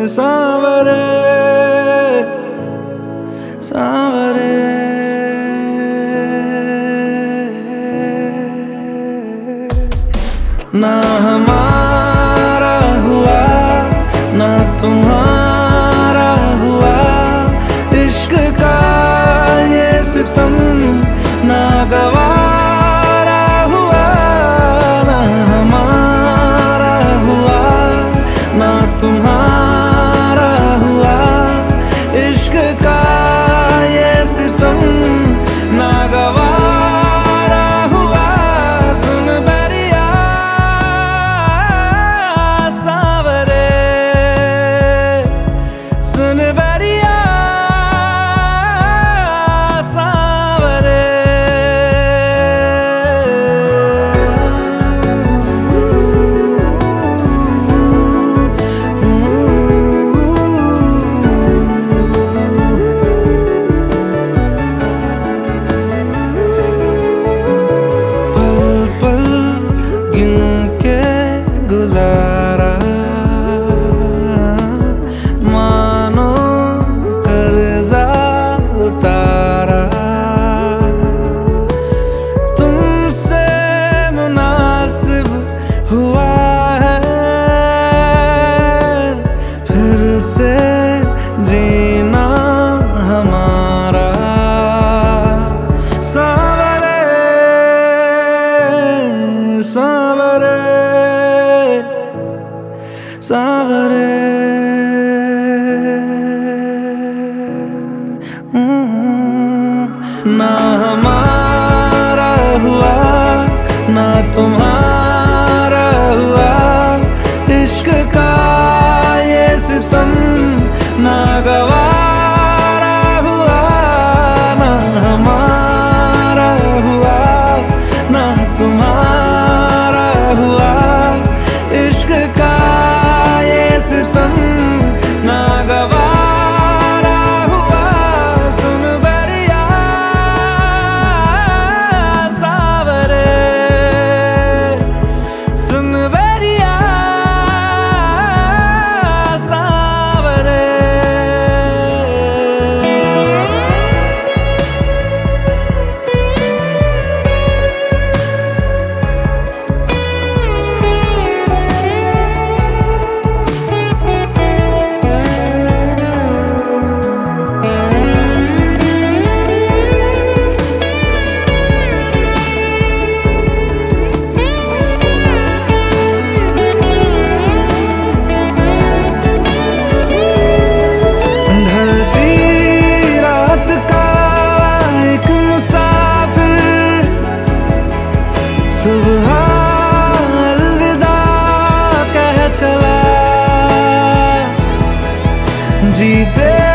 सांवरे सांवरे। ना हमारा हुआ ना तुम्हारा हुआ, इश्क का ये सितम ना गवारा हुआ। ना हमारा हुआ ना तुम्हारा हुआ, इश्क का ये सितम ना गवारा हुआ। सुन बरिया सांवरे, सुन बरिया सांवरे। गुजारा मानो कर्जा उतारा, तुमसे मुनासिब हुआ है फिर से जीना हमारा। सांवरे सांवरे सांवरे। ना हमारा हुआ ना तुम्हारा हुआ, इश्क का ये सितम ना गवारा हुआ। ना हमारा हुआ ना तुम्हारा हुआ, इश्क का सितम ना गवारा हुआ। सुन बरिया सांवरे, सुन बरिया सांवरे। सुबह अलविदा कह चला, जीते